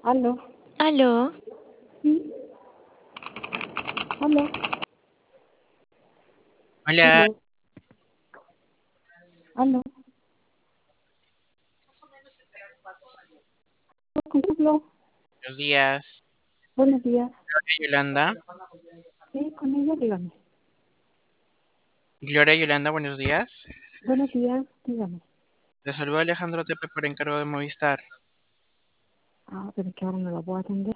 Aló, Aló, sí, aló, Hola, hello, aló, ¿con quién hablo? buenos días. Buenos días. Gloria Yolanda. Sí, con ella, dígame. Gloria Yolanda, buenos días. Buenos días, dígame. Le saluda Alejandro Tepe por encargo de Movistar. Ah, pero es que ahora no la puedo atender.